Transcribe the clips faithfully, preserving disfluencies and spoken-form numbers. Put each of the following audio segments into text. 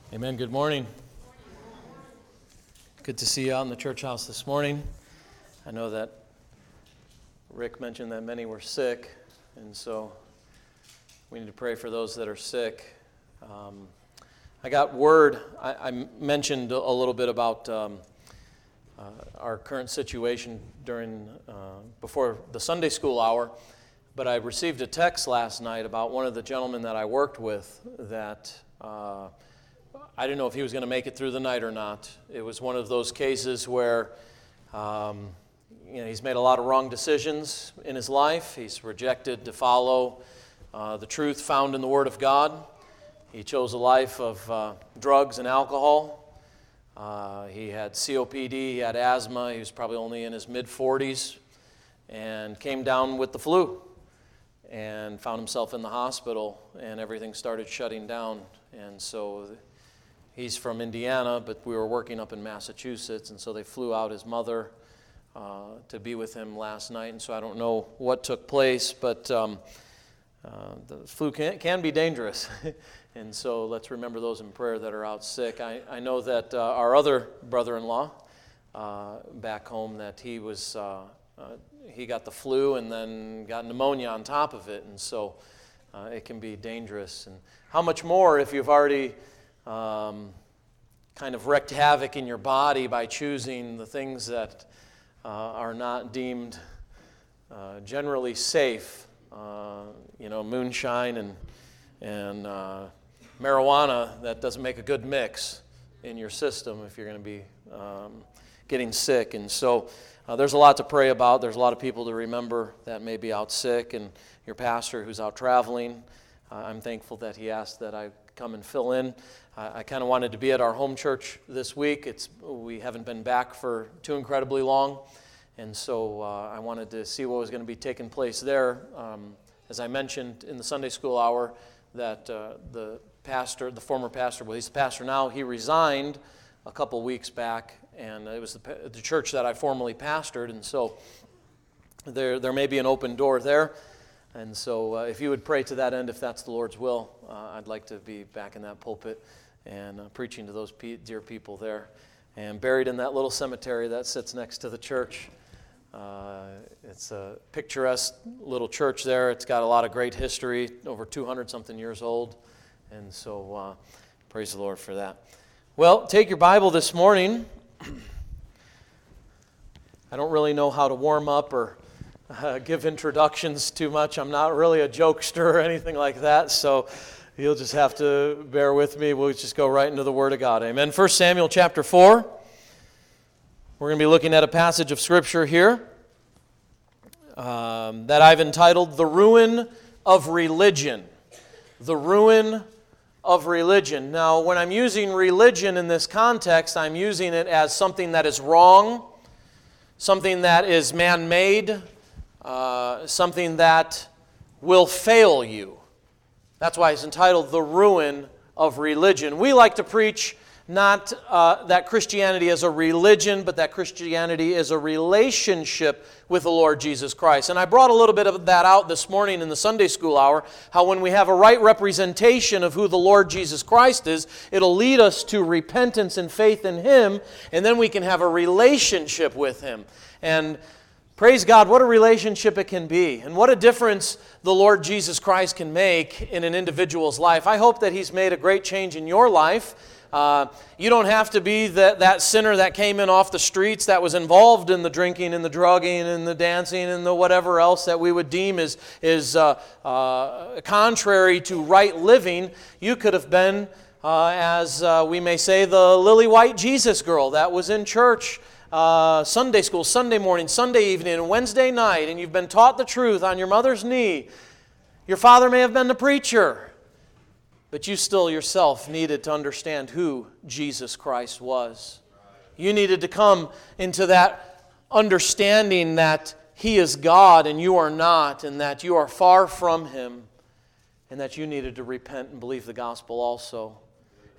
Amen. Good morning. Good to see you out in the church house this morning. I know that Rick mentioned that many were sick, and so we need to pray for those that are sick. Um, I got word, I, I mentioned a little bit about um, uh, our current situation during, uh, before the Sunday school hour, but I received a text last night about one of the gentlemen that I worked with that uh, I didn't know if he was going to make it through the night or not. It was one of those cases where um, you know, he's made a lot of wrong decisions in his life. He's rejected to follow uh, the truth found in the Word of God. He chose a life of uh, drugs and alcohol. Uh, he had C O P D, he had asthma. He was probably only in his mid forties and came down with the flu and found himself in the hospital, and everything started shutting down. And so he's from Indiana, but we were working up in Massachusetts, and so they flew out his mother uh, to be with him last night. And so I don't know what took place, but um, uh, the flu can, can be dangerous. And so let's remember those in prayer that are out sick. I, I know that uh, our other brother-in-law uh, back home, that he was uh, uh, he got the flu and then got pneumonia on top of it, and so uh, it can be dangerous. And how much more if you've already Um, kind of wreaked havoc in your body by choosing the things that uh, are not deemed uh, generally safe. Uh, you know, moonshine and and uh, marijuana, that doesn't make a good mix in your system if you're going to be um, getting sick. And so uh, there's a lot to pray about. There's a lot of people to remember that may be out sick, and your pastor who's out traveling. Uh, I'm thankful that he asked that I come and fill in. I, I kind of wanted to be at our home church this week. It's we haven't been back for too incredibly long, and so uh, I wanted to see what was going to be taking place there. Um, as I mentioned in the Sunday school hour, that uh, the pastor, the former pastor, well, he's the pastor now, he resigned a couple weeks back, and it was the, the church that I formerly pastored, and so there there may be an open door there. And so uh, if you would pray to that end, if that's the Lord's will, uh, I'd like to be back in that pulpit and uh, preaching to those pe- dear people there. And buried in that little cemetery that sits next to the church. Uh, it's a picturesque little church there. It's got a lot of great history, over two hundred something years old. And so uh, praise the Lord for that. Well, take your Bible this morning. I don't really know how to warm up or Uh, give introductions too much. I'm not really a jokester or anything like that, so you'll just have to bear with me. We'll just go right into the Word of God. Amen. First Samuel chapter four. We're going to be looking at a passage of Scripture here um, that I've entitled The Ruin of Religion. The Ruin of Religion. Now, when I'm using religion in this context, I'm using it as something that is wrong, something that is man-made, Uh, something that will fail you. That's why it's entitled The Ruin of Religion. We like to preach not uh, that Christianity is a religion, but that Christianity is a relationship with the Lord Jesus Christ. And I brought a little bit of that out this morning in the Sunday school hour, how when we have a right representation of who the Lord Jesus Christ is, it'll lead us to repentance and faith in Him, and then we can have a relationship with Him. And praise God, what a relationship it can be, and what a difference the Lord Jesus Christ can make in an individual's life. I hope that He's made a great change in your life. Uh, you don't have to be that, that sinner that came in off the streets, that was involved in the drinking and the drugging and the dancing and the whatever else that we would deem is, is uh, uh, contrary to right living. You could have been, uh, as uh, we may say, the lily white Jesus girl that was in church Uh, Sunday school, Sunday morning, Sunday evening, and Wednesday night, and you've been taught the truth on your mother's knee. Your father may have been the preacher, but you still yourself needed to understand who Jesus Christ was. You needed to come into that understanding that He is God and you are not, and that you are far from Him, and that you needed to repent and believe the gospel also.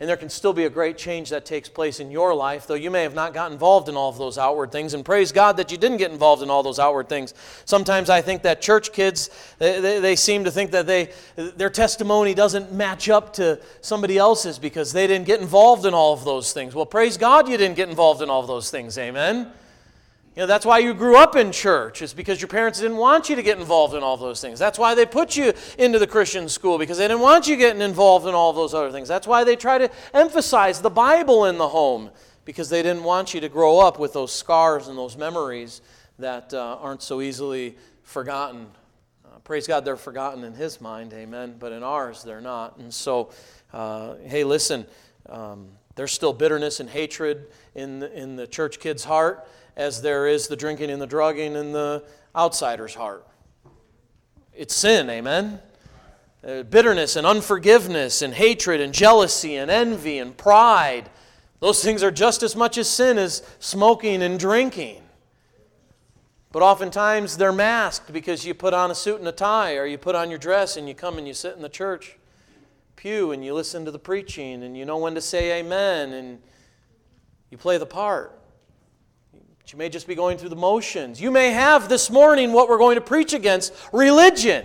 And there can still be a great change that takes place in your life, though you may have not got involved in all of those outward things. And praise God that you didn't get involved in all those outward things. Sometimes I think that church kids, they, they, they seem to think that they their testimony doesn't match up to somebody else's because they didn't get involved in all of those things. Well, praise God you didn't get involved in all of those things. Amen. You know, that's why you grew up in church, is because your parents didn't want you to get involved in all those things. That's why they put you into the Christian school, because they didn't want you getting involved in all of those other things. That's why they try to emphasize the Bible in the home, because they didn't want you to grow up with those scars and those memories that uh, aren't so easily forgotten. Uh, praise God, they're forgotten in His mind, amen, but in ours, they're not. And so, uh, hey, listen, um, there's still bitterness and hatred in the, in the church kid's heart, as there is the drinking and the drugging in the outsider's heart. It's sin, amen? Uh, bitterness and unforgiveness and hatred and jealousy and envy and pride. Those things are just as much as sin as smoking and drinking. But oftentimes they're masked because you put on a suit and a tie, or you put on your dress and you come and you sit in the church pew and you listen to the preaching and you know when to say amen and you play the part. But you may just be going through the motions. You may have this morning what we're going to preach against, religion.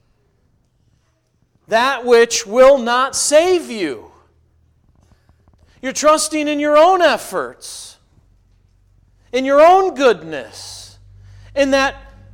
That which will not save you. You're trusting in your own efforts, in your own goodness, in that,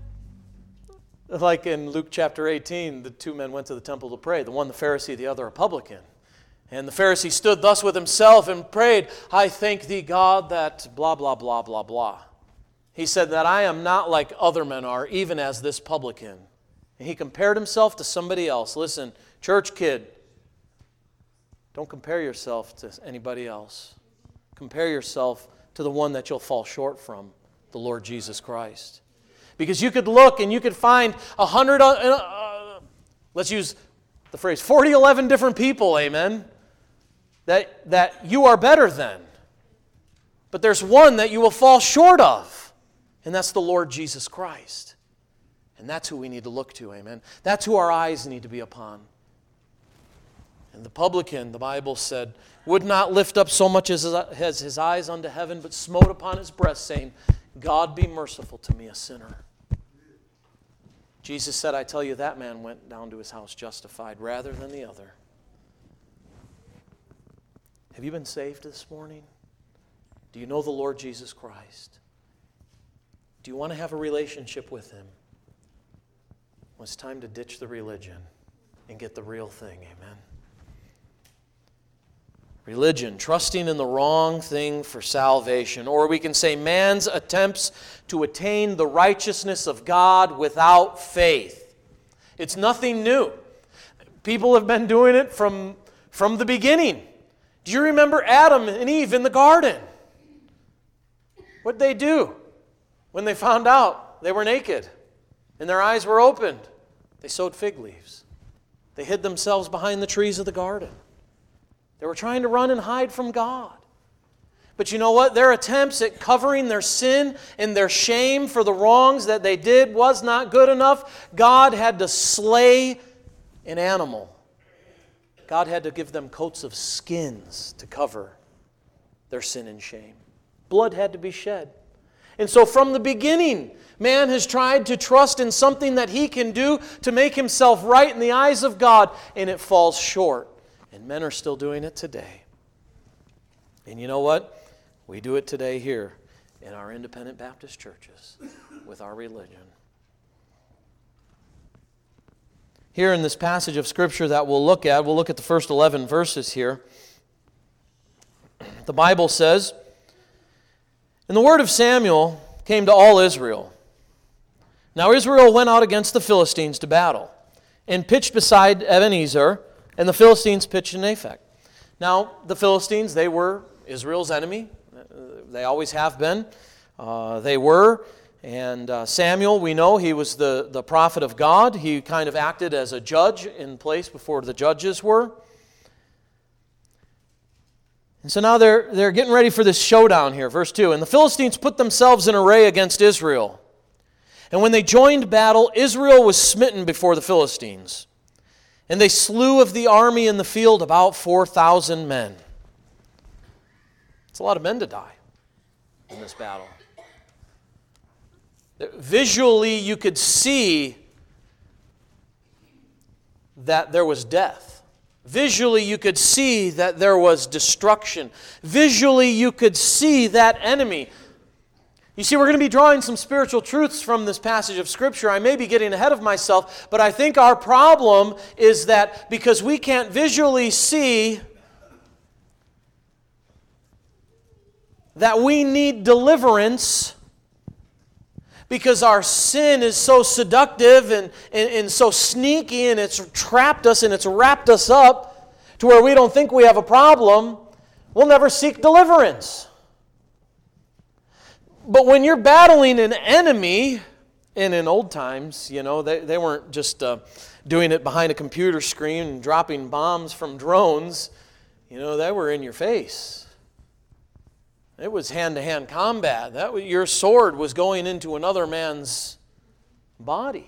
like in Luke chapter eighteen, the two men went to the temple to pray, the one the Pharisee, the other a publican. And the Pharisee stood thus with himself and prayed, I thank thee, God, that blah, blah, blah, blah, blah. He said that I am not like other men are, even as this publican. And he compared himself to somebody else. Listen, church kid, don't compare yourself to anybody else. Compare yourself to the one that you'll fall short from, the Lord Jesus Christ. Because you could look and you could find a hundred, uh, uh, let's use the phrase, forty, eleven different people, amen, that, that you are better than. But there's one that you will fall short of, and that's the Lord Jesus Christ. And that's who we need to look to, amen. That's who our eyes need to be upon. And the publican, the Bible said, would not lift up so much as his, as his eyes unto heaven, but smote upon his breast, saying, God be merciful to me, a sinner. Jesus said, I tell you, that man went down to his house justified rather than the other. Have you been saved this morning? Do you know the Lord Jesus Christ? Do you want to have a relationship with Him? Well, it's time to ditch the religion and get the real thing, amen. Religion, trusting in the wrong thing for salvation. Or we can say man's attempts to attain the righteousness of God without faith. It's nothing new. People have been doing it from, from the beginning. Do you remember Adam and Eve in the garden? What did they do when they found out they were naked and their eyes were opened? They sewed fig leaves. They hid themselves behind the trees of the garden. They were trying to run and hide from God. But you know what? Their attempts at covering their sin and their shame for the wrongs that they did was not good enough. God had to slay an animal. God had to give them coats of skins to cover their sin and shame. Blood had to be shed. And so from the beginning, man has tried to trust in something that he can do to make himself right in the eyes of God, and it falls short. And men are still doing it today. And you know what? We do it today here in our independent Baptist churches with our religion. Here in this passage of Scripture that we'll look at, we'll look at the first eleven verses here. The Bible says, and the word of Samuel came to all Israel. Now Israel went out against the Philistines to battle, and pitched beside Ebenezer, and the Philistines pitched in Aphek. Now, the Philistines, they were Israel's enemy. They always have been. Uh, they were. And uh, Samuel, we know he was the, the prophet of God. He kind of acted as a judge in place before the judges were. And so now they're, they're getting ready for this showdown here. Verse two, and the Philistines put themselves in array against Israel. And when they joined battle, Israel was smitten before the Philistines. And they slew of the army in the field about four thousand men. It's a lot of men to die in this battle. Visually, you could see that there was death. Visually, you could see that there was destruction. Visually, you could see that enemy. You see, we're going to be drawing some spiritual truths from this passage of Scripture. I may be getting ahead of myself, but I think our problem is that because we can't visually see that we need deliverance, because our sin is so seductive and, and, and so sneaky, and it's trapped us and it's wrapped us up to where we don't think we have a problem, we'll never seek deliverance. But when you're battling an enemy, and in old times, you know, they, they weren't just uh, doing it behind a computer screen and dropping bombs from drones. You know, they were in your face. It was hand-to-hand combat. That was, your sword was going into another man's body.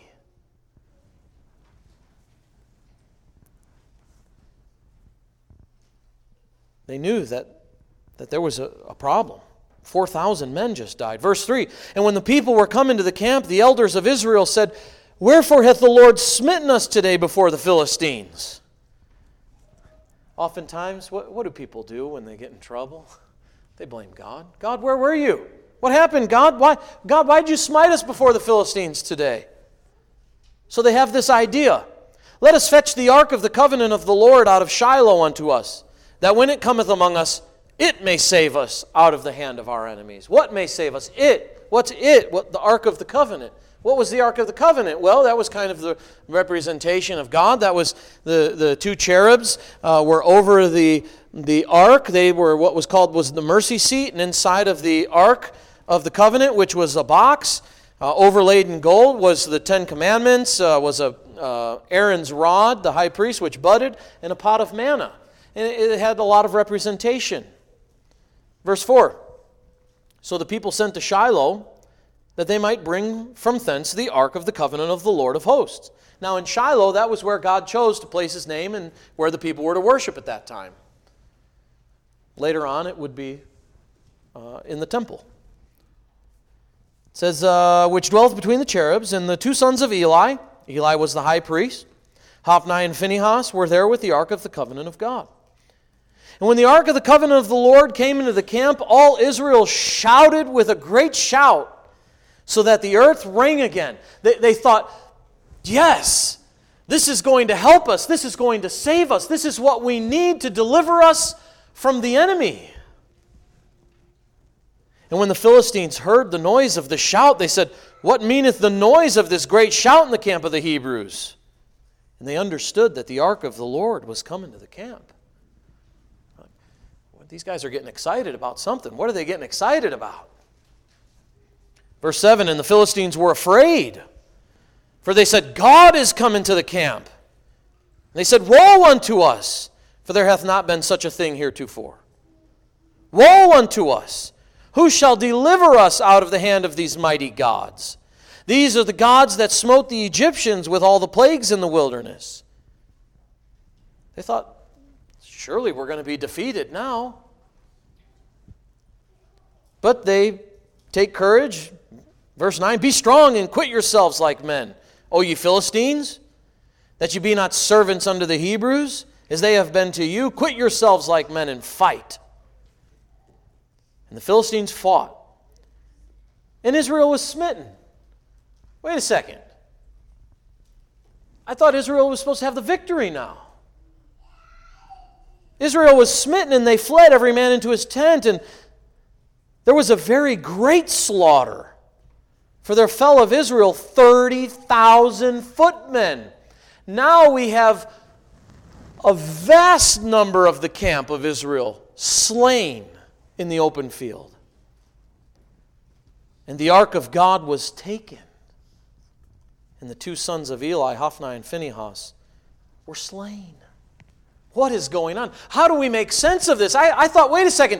They knew that, that there was a, a problem. four thousand men just died. Verse three, and when the people were come into the camp, the elders of Israel said, wherefore hath the Lord smitten us today before the Philistines? Oftentimes, what, what do people do when they get in trouble? They blame God. God, where were you? What happened, God? Why, God, why did you smite us before the Philistines today? So they have this idea. Let us fetch the ark of the covenant of the Lord out of Shiloh unto us, that when it cometh among us, it may save us out of the hand of our enemies. What may save us? It. What's it? What, the ark of the covenant. What was the ark of the covenant? Well, that was kind of the representation of God. That was the, the two cherubs uh, were over the The ark. They were what was called was the mercy seat, and inside of the ark of the covenant, which was a box uh, overlaid in gold, was the Ten Commandments, uh, was a uh, Aaron's rod, the high priest, which budded, and a pot of manna. And it, it had a lot of representation. Verse four, so the people sent to Shiloh that they might bring from thence the ark of the covenant of the Lord of hosts. Now in Shiloh, that was where God chose to place His name and where the people were to worship at that time. Later on, it would be uh, in the temple. It says, uh, which dwelleth between the cherubs, and the two sons of Eli, Eli was the high priest, Hophni and Phinehas were there with the ark of the covenant of God. And when the ark of the covenant of the Lord came into the camp, all Israel shouted with a great shout, so that the earth rang again. They, they thought, yes, this is going to help us. This is going to save us. This is what we need to deliver us from the enemy. And when the Philistines heard the noise of the shout, they said, what meaneth the noise of this great shout in the camp of the Hebrews? And they understood that the ark of the Lord was coming to the camp. These guys are getting excited about something. What are they getting excited about? Verse seven, and the Philistines were afraid, for they said, God is come into the camp. And they said, woe unto us, for there hath not been such a thing heretofore. Woe unto us! Who shall deliver us out of the hand of these mighty gods? These are the gods that smote the Egyptians with all the plagues in the wilderness. They thought, surely we're going to be defeated now. But they take courage. Verse nine, be strong and quit yourselves like men, O ye Philistines, that ye be not servants unto the Hebrews, as they have been to you. Quit yourselves like men and fight. And the Philistines fought. And Israel was smitten. Wait a second. I thought Israel was supposed to have the victory now. Israel was smitten, and they fled every man into his tent, and there was a very great slaughter. For there fell of Israel thirty thousand footmen. Now we have a vast number of the camp of Israel slain in the open field. And the ark of God was taken. And the two sons of Eli, Hophni and Phinehas, were slain. What is going on? How do we make sense of this? I, I thought, wait a second.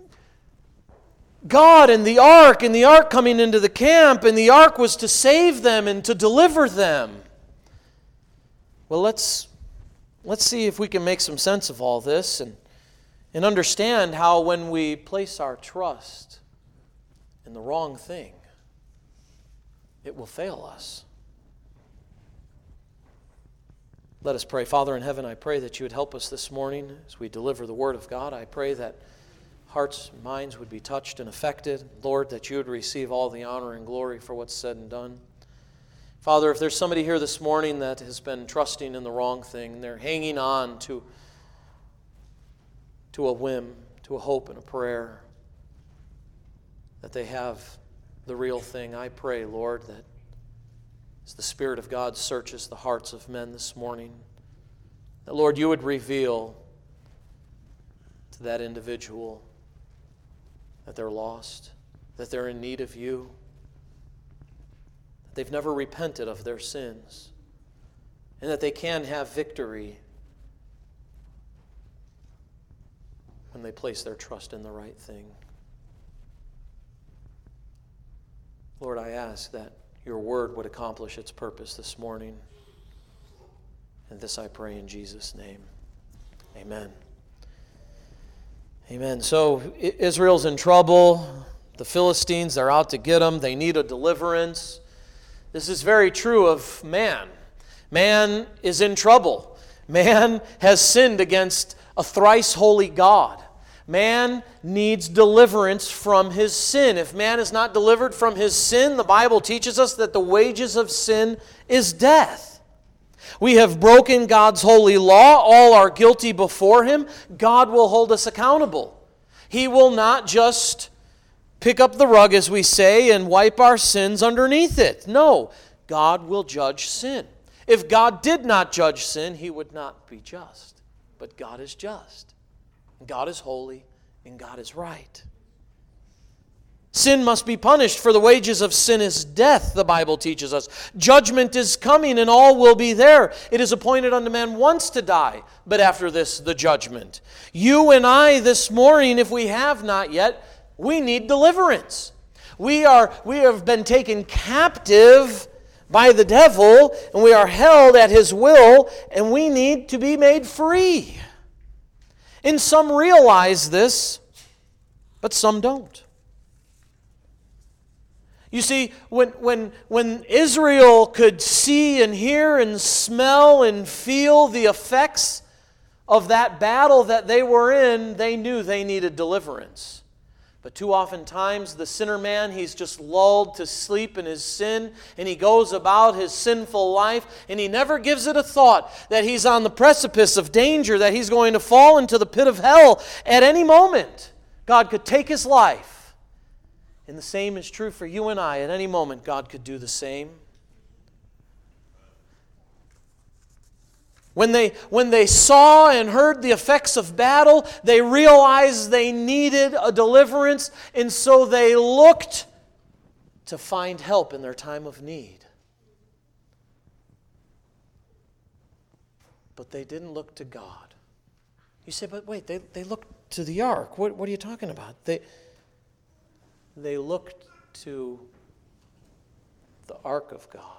God and the ark, and the ark coming into the camp, and the ark was to save them and to deliver them. Well, let's, let's see if we can make some sense of all this. And and understand how when we place our trust in the wrong thing, it will fail us. Let us pray. Father in heaven, I pray that you would help us this morning as we deliver the Word of God. I pray that hearts and minds would be touched and affected. Lord, that you would receive all the honor and glory for what's said and done. Father, if there's somebody here this morning that has been trusting in the wrong thing, they're hanging on to, to a whim, to a hope and a prayer, that they have the real thing, I pray, Lord, that as the Spirit of God searches the hearts of men this morning, that, Lord, you would reveal to that individual that they're lost, that they're in need of you, that they've never repented of their sins, and that they can have victory when they place their trust in the right thing. Lord, I ask that your word would accomplish its purpose this morning. And this I pray in Jesus' name. Amen. Amen. So Israel's in trouble. The Philistines are out to get them. They need a deliverance. This is very true of man. Man is in trouble. Man has sinned against a thrice holy God. Man needs deliverance from his sin. If man is not delivered from his sin, the Bible teaches us that the wages of sin is death. We have broken God's holy law. All are guilty before Him. God will hold us accountable. He will not just pick up the rug, as we say, and wipe our sins underneath it. No, God will judge sin. If God did not judge sin, He would not be just. But God is just. God is holy, and God is right. Sin must be punished, for the wages of sin is death, the Bible teaches us. Judgment is coming, and all will be there. It is appointed unto man once to die, but after this, the judgment. You and I this morning, if we have not yet, we need deliverance. We are, we have been taken captive by the devil, and we are held at his will, and we need to be made free. And some realize this, but some don't. You see, when, when, when Israel could see and hear and smell and feel the effects of that battle that they were in, they knew they needed deliverance. But too often times, the sinner man, he's just lulled to sleep in his sin, and he goes about his sinful life, and he never gives it a thought that he's on the precipice of danger, that he's going to fall into the pit of hell at any moment. God could take his life. And the same is true for you and I. At any moment, God could do the same. When they, when they saw and heard the effects of battle, they realized they needed a deliverance, and so they looked to find help in their time of need. But they didn't look to God. You say, but wait, they, they looked to the ark. What, what are you talking about? They, they looked to the ark of God.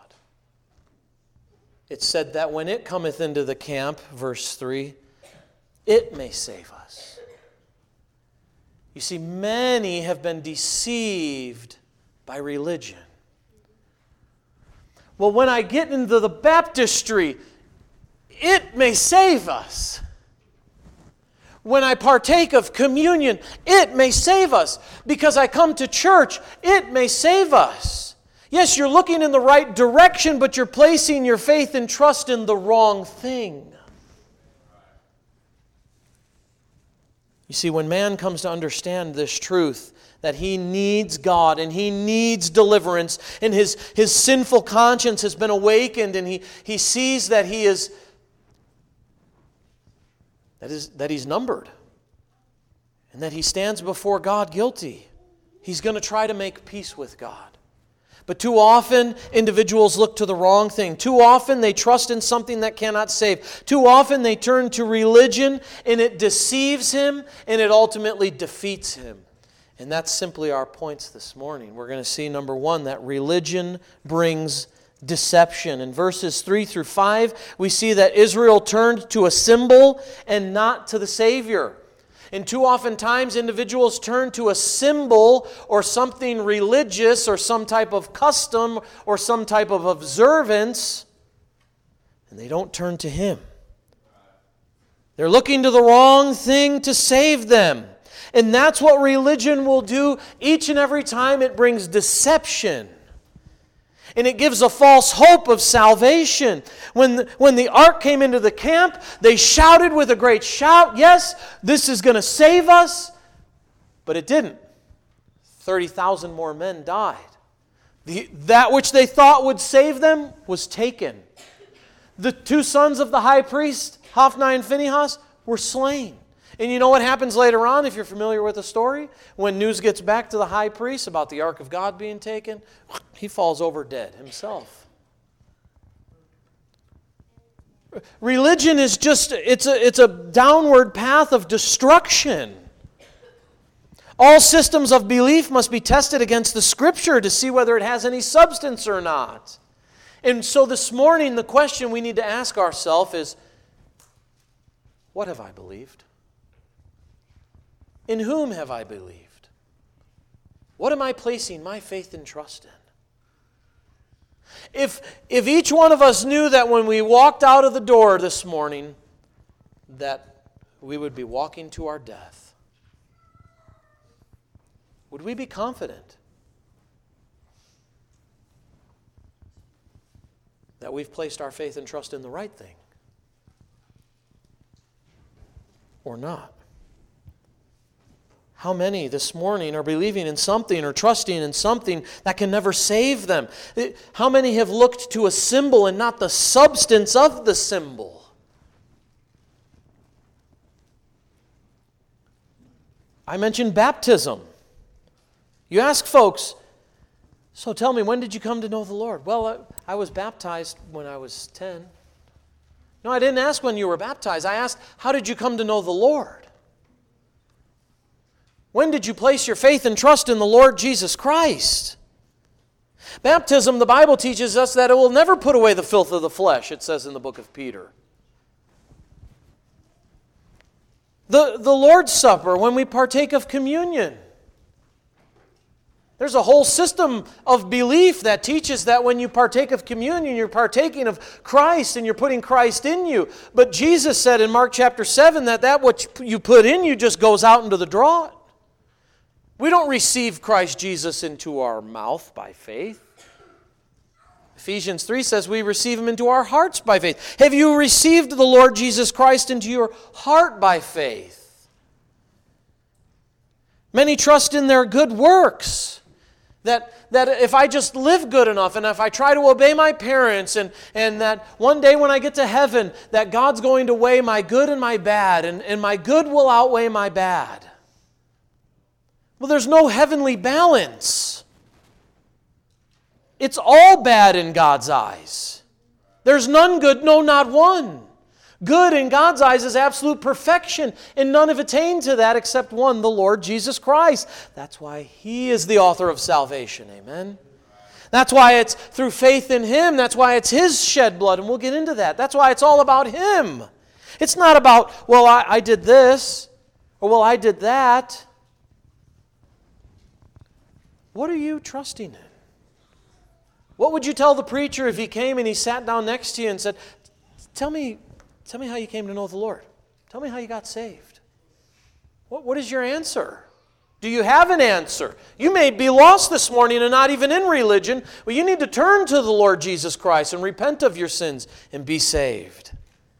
It said that when it cometh into the camp, verse three, it may save us. You see, many have been deceived by religion. Well, when I get into the baptistry, it may save us. When I partake of communion, it may save us. Because I come to church, it may save us. Yes, you're looking in the right direction, but you're placing your faith and trust in the wrong thing. You see, when man comes to understand this truth, that he needs God and he needs deliverance, and his, his sinful conscience has been awakened, and he, he sees that he is, that is that he's numbered, and that he stands before God guilty, he's going to try to make peace with God. But too often, individuals look to the wrong thing. Too often, they trust in something that cannot save. Too often, they turn to religion, and it deceives him, and it ultimately defeats him. And that's simply our points this morning. We're going to see, number one, that religion brings deception. In verses three through five, we see that Israel turned to a symbol and not to the Savior. And too often times individuals turn to a symbol or something religious or some type of custom or some type of observance, and they don't turn to Him. They're looking to the wrong thing to save them. And that's what religion will do each and every time. It brings deception. And it gives a false hope of salvation. When the, when the ark came into the camp, they shouted with a great shout, yes, this is going to save us. But it didn't. thirty thousand more men died. The, that which they thought would save them was taken. The two sons of the high priest, Hophni and Phinehas, were slain. And you know what happens later on, if you're familiar with the story? When news gets back to the high priest about the ark of God being taken, he falls over dead himself. Religion is just, it's a, it's a downward path of destruction. All systems of belief must be tested against the Scripture to see whether it has any substance or not. And so this morning, the question we need to ask ourselves is, what have I believed? In whom have I believed? What am I placing my faith and trust in? If, if each one of us knew that when we walked out of the door this morning, that we would be walking to our death, would we be confident that we've placed our faith and trust in the right thing? Or not? How many this morning are believing in something or trusting in something that can never save them? How many have looked to a symbol and not the substance of the symbol? I mentioned baptism. You ask folks, so tell me, when did you come to know the Lord? Well, I, I was baptized when I was ten. No, I didn't ask when you were baptized. I asked, how did you come to know the Lord? When did you place your faith and trust in the Lord Jesus Christ? Baptism, the Bible teaches us that it will never put away the filth of the flesh, it says in the book of Peter. The, the Lord's Supper, when we partake of communion, there's a whole system of belief that teaches that when you partake of communion, you're partaking of Christ and you're putting Christ in you. But Jesus said in Mark chapter seven that that what you put in you just goes out into the draught. We don't receive Christ Jesus into our mouth by faith. Ephesians three says we receive Him into our hearts by faith. Have you received the Lord Jesus Christ into your heart by faith? Many trust in their good works. That, that if I just live good enough and if I try to obey my parents and, and that one day when I get to heaven that God's going to weigh my good and my bad and, and my good will outweigh my bad. Well, there's no heavenly balance. It's all bad in God's eyes. There's none good, no, not one. Good in God's eyes is absolute perfection, and none have attained to that except one, the Lord Jesus Christ. That's why He is the author of salvation, amen? That's why it's through faith in Him. That's why it's His shed blood, and we'll get into that. That's why it's all about Him. It's not about, well, I, I did this, or well, I did that. What are you trusting in? What would you tell the preacher if he came and he sat down next to you and said, tell me, tell me how you came to know the Lord. Tell me how you got saved. What, what is your answer? Do you have an answer? You may be lost this morning and not even in religion, but you need to turn to the Lord Jesus Christ and repent of your sins and be saved.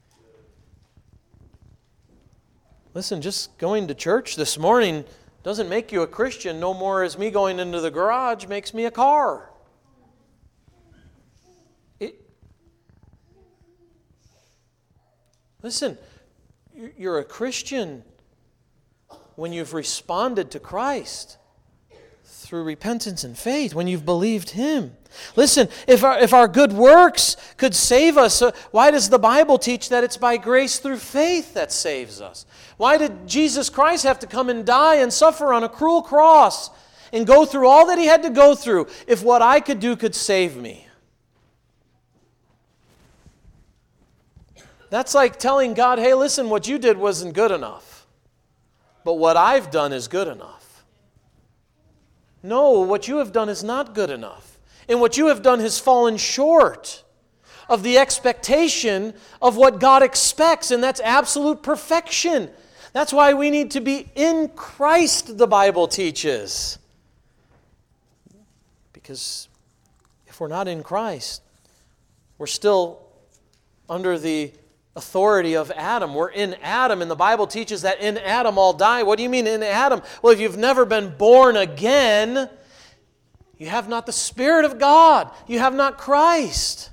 Listen, just going to church this morning doesn't make you a Christian no more as me going into the garage makes me a car. It, listen, you're a Christian when you've responded to Christ through repentance and faith, when you've believed Him. Listen, if our, if our good works could save us, uh, why does the Bible teach that it's by grace through faith that saves us? Why did Jesus Christ have to come and die and suffer on a cruel cross and go through all that He had to go through if what I could do could save me? That's like telling God, hey, listen, what you did wasn't good enough. but what I've done is good enough. No, what you have done is not good enough. And what you have done has fallen short of the expectation of what God expects, and that's absolute perfection. That's why we need to be in Christ, the Bible teaches. Because if we're not in Christ, we're still under the authority of Adam. We're in Adam, and the Bible teaches that in Adam all die. What do you mean in Adam? Well, if you've never been born again, you have not the Spirit of God. You have not Christ.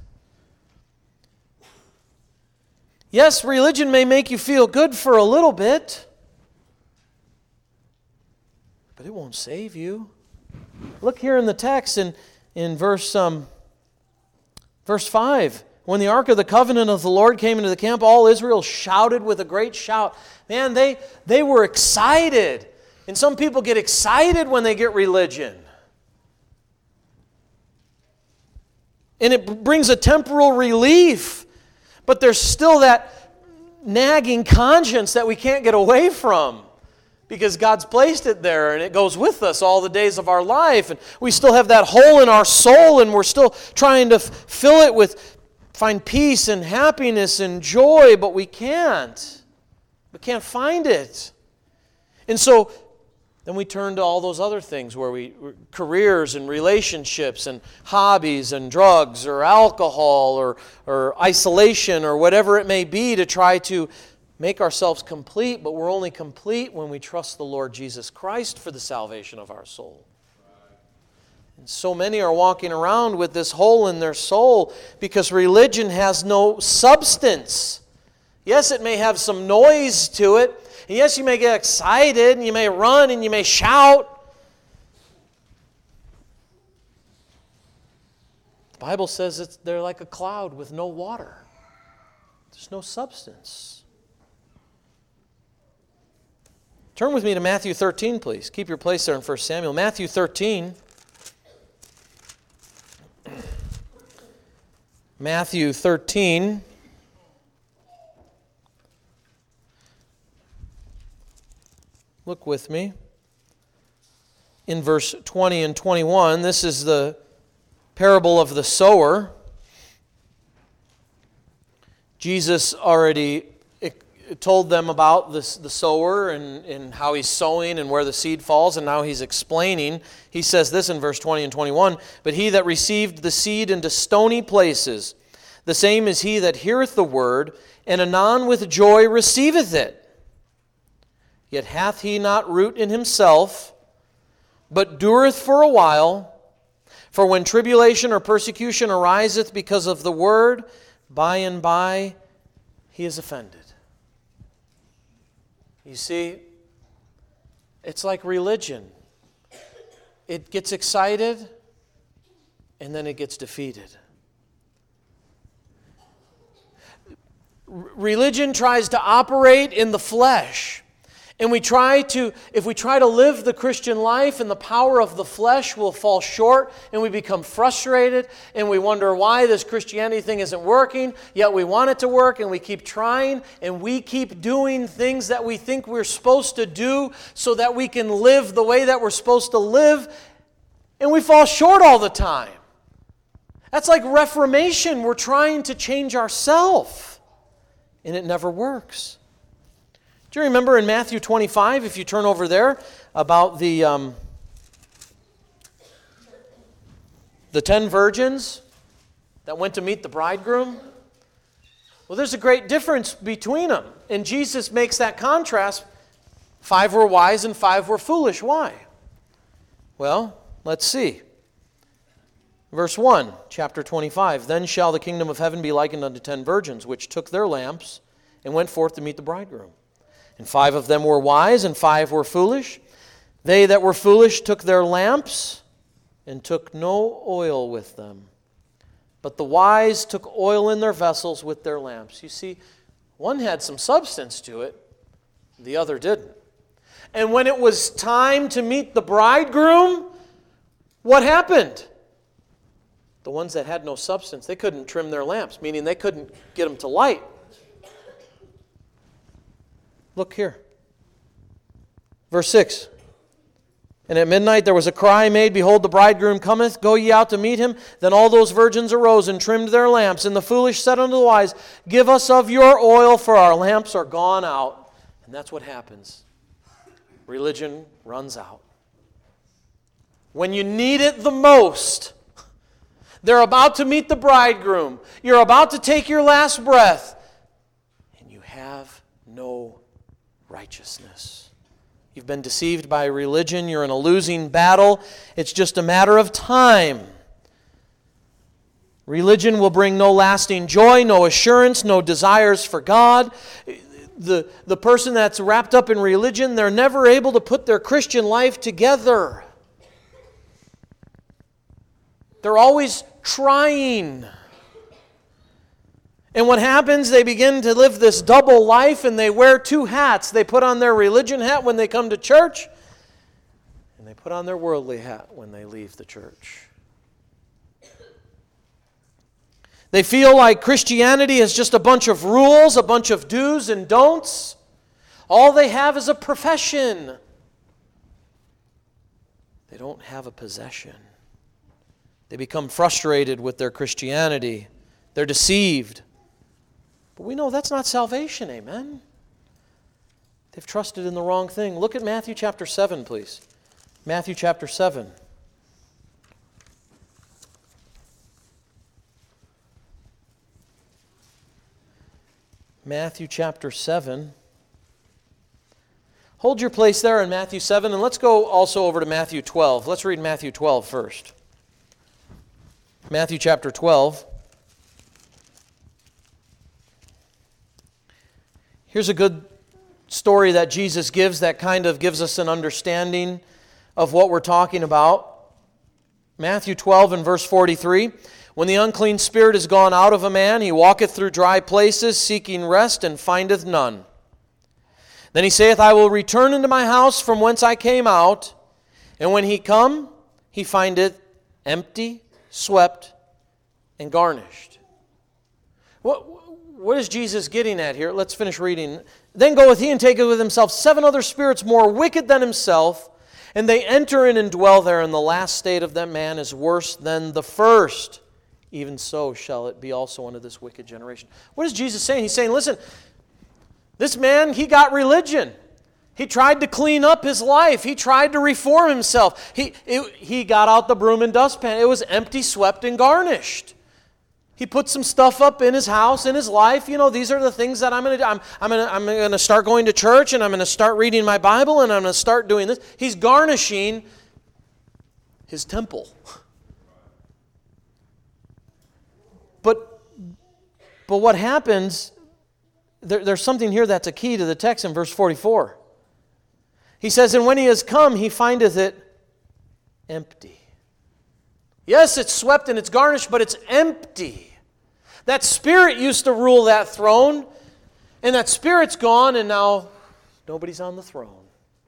Yes, religion may make you feel good for a little bit, but it won't save you. Look here in the text in, in verse, um, verse five. When the ark of the covenant of the Lord came into the camp, all Israel shouted with a great shout. Man, they, they were excited. And some people get excited when they get religion. And it brings a temporal relief. But there's still that nagging conscience that we can't get away from. Because God's placed it there and it goes with us all the days of our life. And we still have that hole in our soul and we're still trying to f- fill it with, find peace and happiness and joy, but we can't. We can't find it. And so then we turn to all those other things where we, careers and relationships and hobbies and drugs or alcohol or, or isolation or whatever it may be to try to make ourselves complete, but we're only complete when we trust the Lord Jesus Christ for the salvation of our soul. And so many are walking around with this hole in their soul because religion has no substance. Yes, it may have some noise to it. And yes, you may get excited and you may run and you may shout. The Bible says it's, they're like a cloud with no water. There's no substance. Turn with me to Matthew thirteen, please. Keep your place there in First Samuel. Matthew thirteen. Matthew thirteen. Look with me. In verse twenty and twenty-one, this is the parable of the sower. Jesus already told them about this, the sower and, and how he's sowing and where the seed falls, and now he's explaining. He says this in verse twenty and twenty-one, "But he that received the seed into stony places, the same is he that heareth the word, and anon with joy receiveth it. Yet hath he not root in himself, but dureth for a while. For when tribulation or persecution ariseth because of the word, by and by he is offended." You see, it's like religion. It gets excited, and then it gets defeated. R- religion tries to operate in the flesh. And we try to, if we try to live the Christian life and the power of the flesh will fall short and we become frustrated and we wonder why this Christianity thing isn't working, yet we want it to work and we keep trying and we keep doing things that we think we're supposed to do so that we can live the way that we're supposed to live, and we fall short all the time. That's like Reformation. We're trying to change ourselves and it never works. Do you remember in Matthew twenty-five, if you turn over there, about the um, the ten virgins that went to meet the bridegroom? Well, there's a great difference between them. And Jesus makes that contrast. Five were wise and five were foolish. Why? Well, let's see. Verse one, chapter twenty-five. "Then shall the kingdom of heaven be likened unto ten virgins, which took their lamps and went forth to meet the bridegroom. And five of them were wise, and five were foolish. They that were foolish took their lamps, and took no oil with them. But the wise took oil in their vessels with their lamps." You see, one had some substance to it, the other didn't. And when it was time to meet the bridegroom, what happened? The ones that had no substance, they couldn't trim their lamps, meaning they couldn't get them to light. Look here. Verse six. And at midnight there was a cry made, Behold, the bridegroom cometh, go ye out to meet him. Then all those virgins arose and trimmed their lamps. And the foolish said unto the wise, Give us of your oil, for our lamps are gone out. And that's what happens. Religion runs out. When you need it the most, they're about to meet the bridegroom. You're about to take your last breath, and you have no righteousness. You've been deceived by religion. You're in a losing battle. It's just a matter of time. Religion will bring no lasting joy, no assurance, no desires for God. The, the person that's wrapped up in religion, they're never able to put their Christian life together. They're always trying. And what happens, they begin to live this double life and they wear two hats. They put on their religion hat when they come to church, and they put on their worldly hat when they leave the church. They feel like Christianity is just a bunch of rules, a bunch of do's and don'ts. All they have is a profession. They don't have a possession. They become frustrated with their Christianity. They're deceived. But we know that's not salvation, amen? They've trusted in the wrong thing. Look at Matthew chapter seven, please. Matthew chapter seven. Matthew chapter seven. Hold your place there in Matthew seven, and let's go also over to Matthew twelve. Let's read Matthew twelve first. Matthew chapter twelve. Here's a good story that Jesus gives that kind of gives us an understanding of what we're talking about. Matthew twelve and verse forty-three. When the unclean spirit is gone out of a man, he walketh through dry places, seeking rest, and findeth none. Then he saith, I will return into my house from whence I came out. And when he come, he findeth empty, swept, and garnished. What, what is Jesus getting at here? Let's finish reading. Then goeth he and taketh with himself seven other spirits more wicked than himself, and they enter in and dwell there, and the last state of that man is worse than the first. Even so shall it be also unto this wicked generation. What is Jesus saying? He's saying, listen, this man, he got religion. He tried to clean up his life. He tried to reform himself. He, it, he got out the broom and dustpan. It was empty, swept, and garnished. He put some stuff up in his house, in his life. You know, these are the things that I'm going to do. I'm, I'm going to I'm going to start going to church, and I'm going to start reading my Bible, and I'm going to start doing this. He's garnishing his temple. But, but what happens, there, there's something here that's a key to the text in verse forty-four. He says, and when he is come, he findeth it empty. Yes, it's swept and it's garnished, but it's empty. That spirit used to rule that throne, and that spirit's gone, and now nobody's on the throne.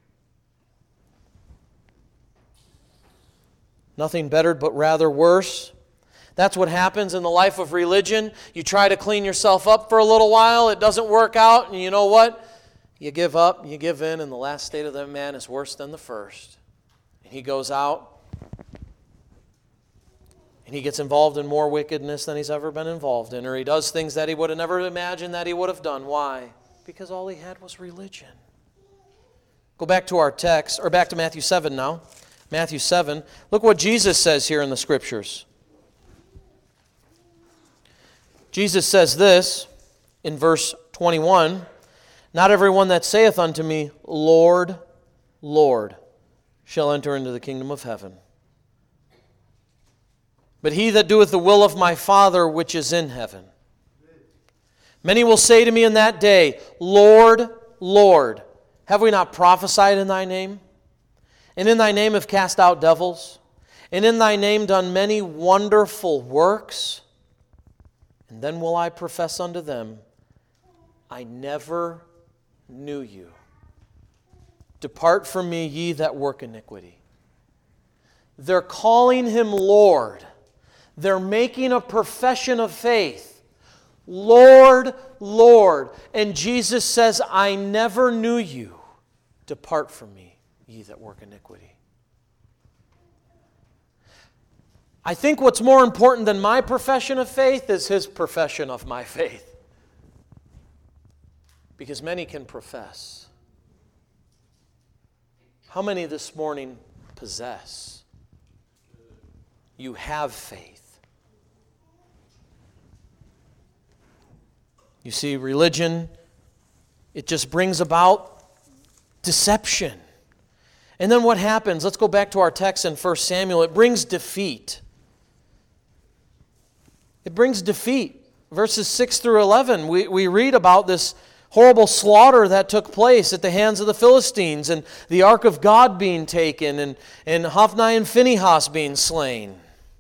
Nothing better, but rather worse. That's what happens in the life of religion. You try to clean yourself up for a little while, it doesn't work out, and you know what? You give up, you give in, and the last state of that man is worse than the first. And he goes out, and he gets involved in more wickedness than he's ever been involved in, or he does things that he would have never imagined that he would have done. Why? Because all he had was religion. Go back to our text, or back to Matthew seven now. Matthew seven. Look what Jesus says here in the Scriptures. Jesus says this in verse twenty-one, not everyone that saith unto me, Lord, Lord, shall enter into the kingdom of heaven, but he that doeth the will of my Father which is in heaven. Many will say to me in that day, Lord, Lord, have we not prophesied in thy name? And in thy name have cast out devils? And in thy name done many wonderful works? And then will I profess unto them, I never knew you. Depart from me, ye that work iniquity. They're calling him Lord. They're making a profession of faith. Lord, Lord. And Jesus says, I never knew you. Depart from me, ye that work iniquity. I think what's more important than my profession of faith is his profession of my faith. Because many can profess. How many this morning possess? You have faith. You see, religion, it just brings about deception. And then what happens? Let's go back to our text in First Samuel. It brings defeat. It brings defeat. Verses six through eleven, we, we read about this horrible slaughter that took place at the hands of the Philistines, and the ark of God being taken, and, and Hophni and Phinehas being slain.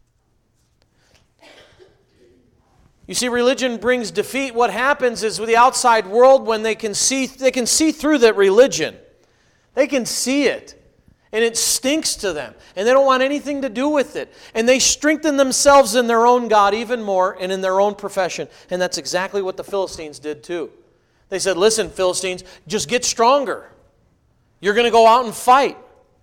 You see, religion brings defeat. What happens is with the outside world, when they can see, they can see through that religion. They can see it. And it stinks to them. And they don't want anything to do with it. And they strengthen themselves in their own God even more and in their own profession. And that's exactly what the Philistines did too. They said, listen, Philistines, just get stronger. You're going to go out and fight.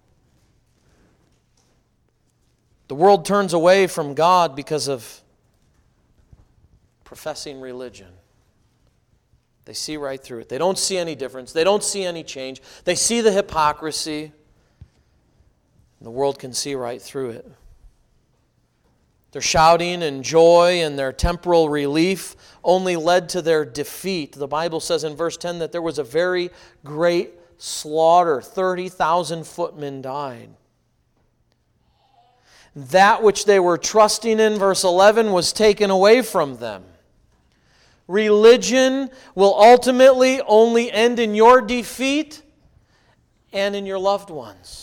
The world turns away from God because of professing religion. They see right through it. They don't see any difference. They don't see any change. They see the hypocrisy. The world can see right through it. Their shouting and joy and their temporal relief only led to their defeat. The Bible says in verse ten that there was a very great slaughter. thirty thousand footmen died. That which they were trusting in, verse eleven, was taken away from them. Religion will ultimately only end in your defeat and in your loved ones.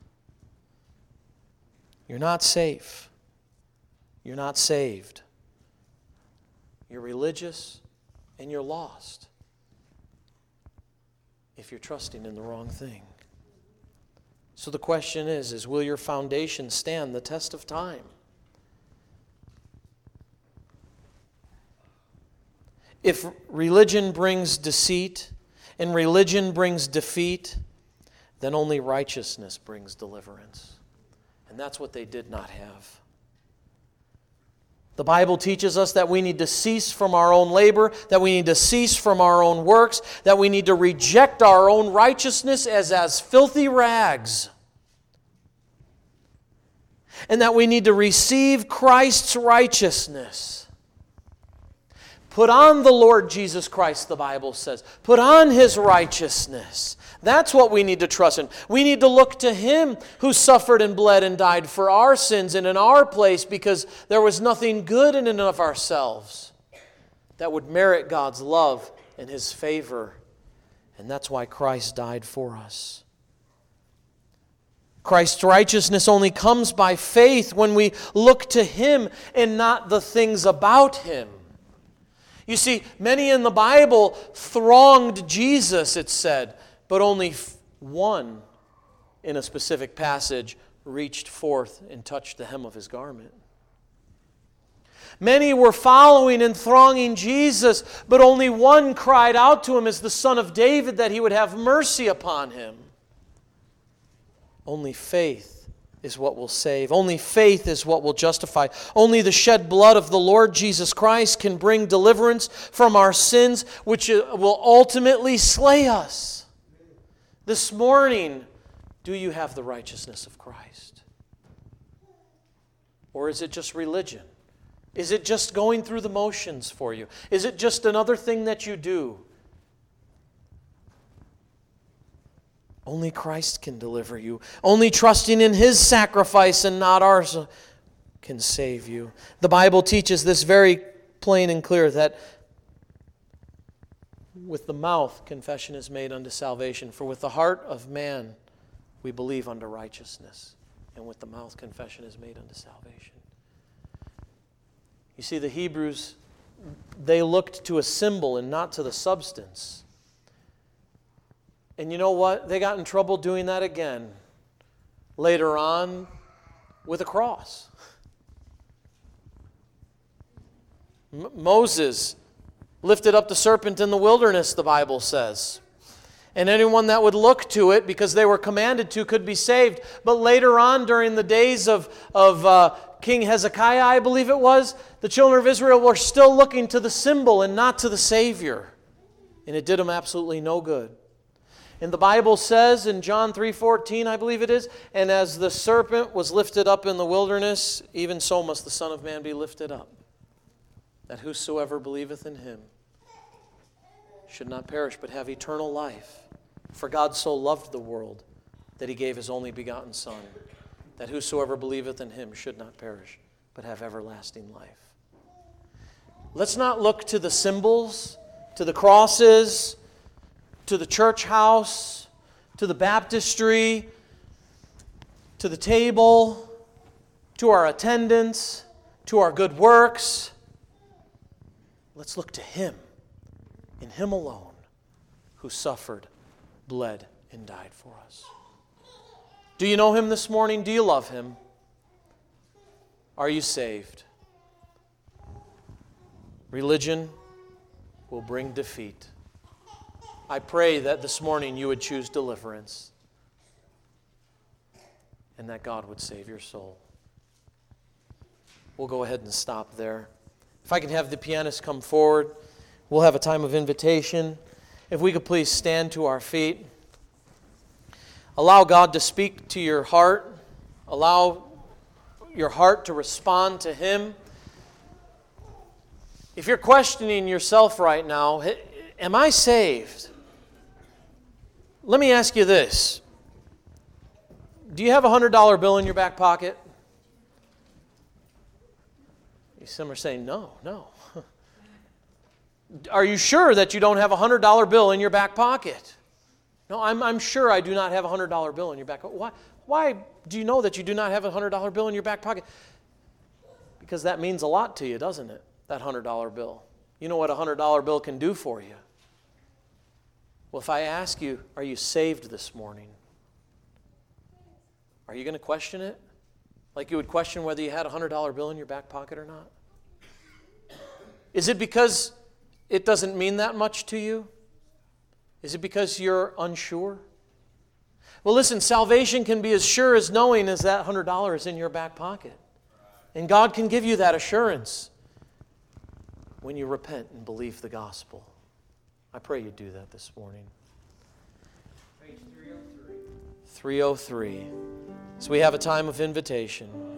You're not safe. You're not saved. You're religious and you're lost if you're trusting in the wrong thing. So the question is, is will your foundation stand the test of time? If religion brings deceit and religion brings defeat, then only righteousness brings deliverance. And that's what they did not have. The Bible teaches us that we need to cease from our own labor, that we need to cease from our own works, that we need to reject our own righteousness as, as filthy rags, and that we need to receive Christ's righteousness. Put on the Lord Jesus Christ, the Bible says. Put on His righteousness. That's what we need to trust in. We need to look to Him who suffered and bled and died for our sins and in our place, because there was nothing good in and of ourselves that would merit God's love and His favor. And that's why Christ died for us. Christ's righteousness only comes by faith when we look to Him and not the things about Him. You see, many in the Bible thronged Jesus, it said, but only one in a specific passage reached forth and touched the hem of His garment. Many were following and thronging Jesus, but only one cried out to Him as the Son of David that He would have mercy upon him. Only faith is what will save. Only faith is what will justify. Only the shed blood of the Lord Jesus Christ can bring deliverance from our sins, which will ultimately slay us. This morning, do you have the righteousness of Christ? Or is it just religion? Is it just going through the motions for you? Is it just another thing that you do? Only Christ can deliver you. Only trusting in His sacrifice and not ours can save you. The Bible teaches this very plain and clear, that with the mouth confession is made unto salvation. For with the heart of man we believe unto righteousness, and with the mouth confession is made unto salvation. You see, the Hebrews, they looked to a symbol and not to the substance. And you know what? They got in trouble doing that again later on with a cross. M- Moses lifted up the serpent in the wilderness, the Bible says. And anyone that would look to it, because they were commanded to, could be saved. But later on, during the days of, of uh, King Hezekiah, I believe it was, the children of Israel were still looking to the symbol and not to the Savior. And it did them absolutely no good. And the Bible says in John three fourteen, I believe it is, and as the serpent was lifted up in the wilderness, even so must the Son of Man be lifted up, that whosoever believeth in him should not perish but have eternal life. For God so loved the world that he gave his only begotten Son, that whosoever believeth in him should not perish but have everlasting life. Let's not look to the symbols, to the crosses, to the church house, to the baptistry, to the table, to our attendance, to our good works. Let's look to him, in him alone, who suffered, bled, and died for us. Do you know him this morning? Do you love him? Are you saved? Religion will bring defeat. I pray that this morning you would choose deliverance and that God would save your soul. We'll go ahead and stop there. If I can have the pianist come forward, we'll have a time of invitation. If we could please stand to our feet. Allow God to speak to your heart. Allow your heart to respond to him. If you're questioning yourself right now, am I saved? Let me ask you this. Do you have a one hundred dollar bill in your back pocket? Some are saying, no, no. Are you sure that you don't have a one hundred dollar bill in your back pocket? No, I'm, I'm sure I do not have a one hundred dollar bill in your back pocket. Why, why do you know that you do not have a one hundred dollar bill in your back pocket? Because that means a lot to you, doesn't it? That one hundred dollar bill. You know what a one hundred dollar bill can do for you. Well, if I ask you, are you saved this morning? Are you going to question it? Like you would question whether you had a one hundred dollar bill in your back pocket or not? Is it because it doesn't mean that much to you? Is it because you're unsure? Well, listen, salvation can be as sure as knowing as that one hundred dollars in your back pocket. And God can give you that assurance when you repent and believe the gospel. I pray you do that this morning. Page three oh three. three oh three. So we have a time of invitation.